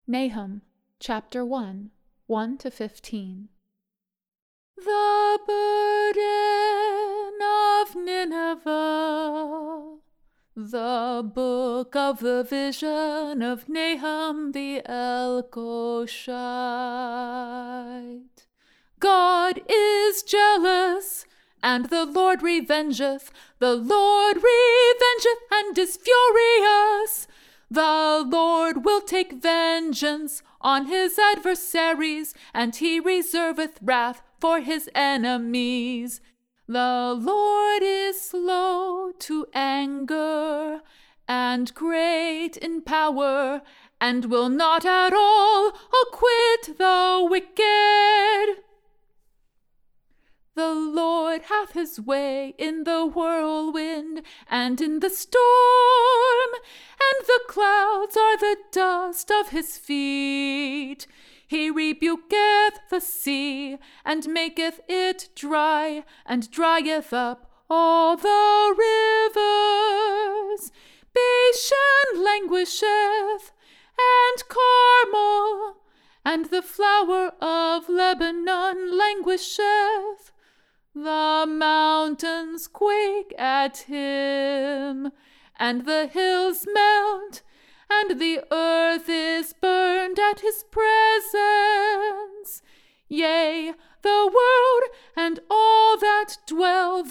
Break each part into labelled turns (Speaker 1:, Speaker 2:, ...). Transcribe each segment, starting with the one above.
Speaker 1: Nahum, chapter 1, 1-15. The burden of Nineveh. The book of the vision of Nahum the Elkoshite. God is jealous, and the Lord revengeth. The Lord revengeth and is furious. The Lord will take vengeance on his adversaries, and he reserveth wrath for his enemies. The Lord is slow to anger, and great in power, and will not at all acquit the wicked. The Lord hath his way in the whirlwind and in the storm, and the clouds are the dust of his feet. He rebuketh the sea, and maketh it dry, and drieth up all the rivers. Bashan languisheth, and Carmel, and the flower of Lebanon languisheth. The mountains quake at him, and the hills melt, and the earth is burned at his presence. Yea, the world and all that dwell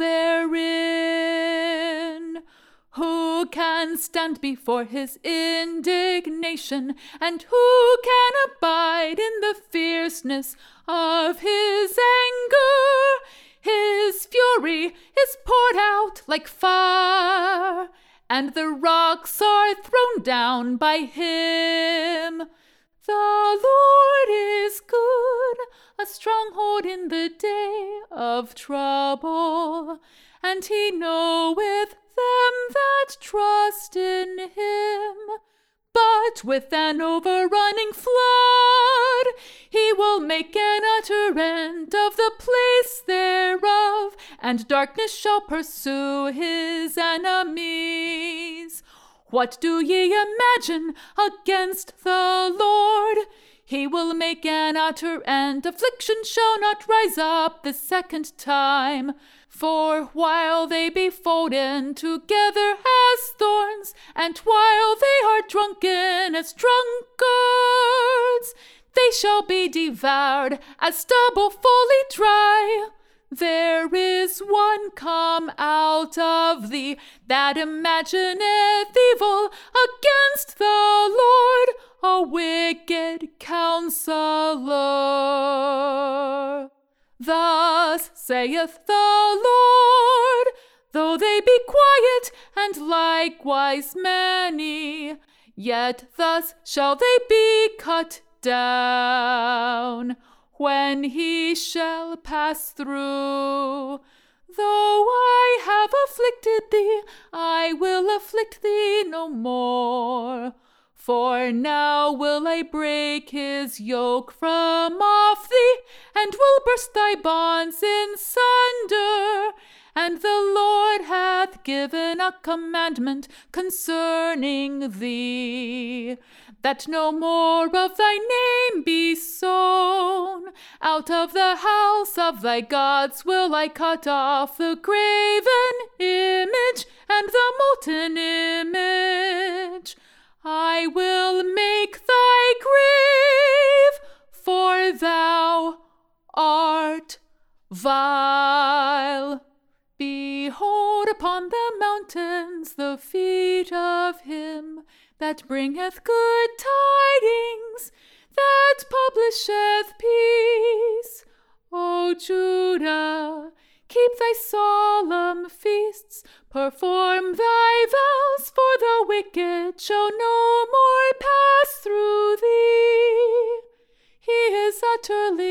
Speaker 1: therein. Who can stand before his indignation, and who can abide in the fierceness of his anger? His fury is poured out like fire, and the rocks are thrown down by him. The Lord is good, a stronghold in the day of trouble, and he knoweth them that trust in him. But with an overrunning flood he will make an utter end of the place thereof, and darkness shall pursue his enemies. What do ye imagine against the Lord? He will make an utter end. Affliction shall not rise up the second time. For while they be folden together as thorns, and while they are drunken as drunkards, they shall be devoured as stubble fully dry. There is one come out of thee that imagineth evil against the Lord, a wicked counselor. Thus saith the Lord, though they be quiet and likewise many, yet thus shall they be cut down when he shall pass through. Though I have afflicted thee, I will afflict thee no more. For now will I break his yoke from off thee, and will burst thy bonds in sunder. And the Lord hath given a commandment concerning thee, that no more of thy name be sown. Out of the house of thy gods will I cut off the graven image and the molten image. I will make thy grave, for thou art vile. Behold upon the mountains the feet of him that bringeth good tidings, that publisheth peace. O Judah, keep thy solemn feasts, perform thy vows, for the wicked shall no more pass through thee. He is utterly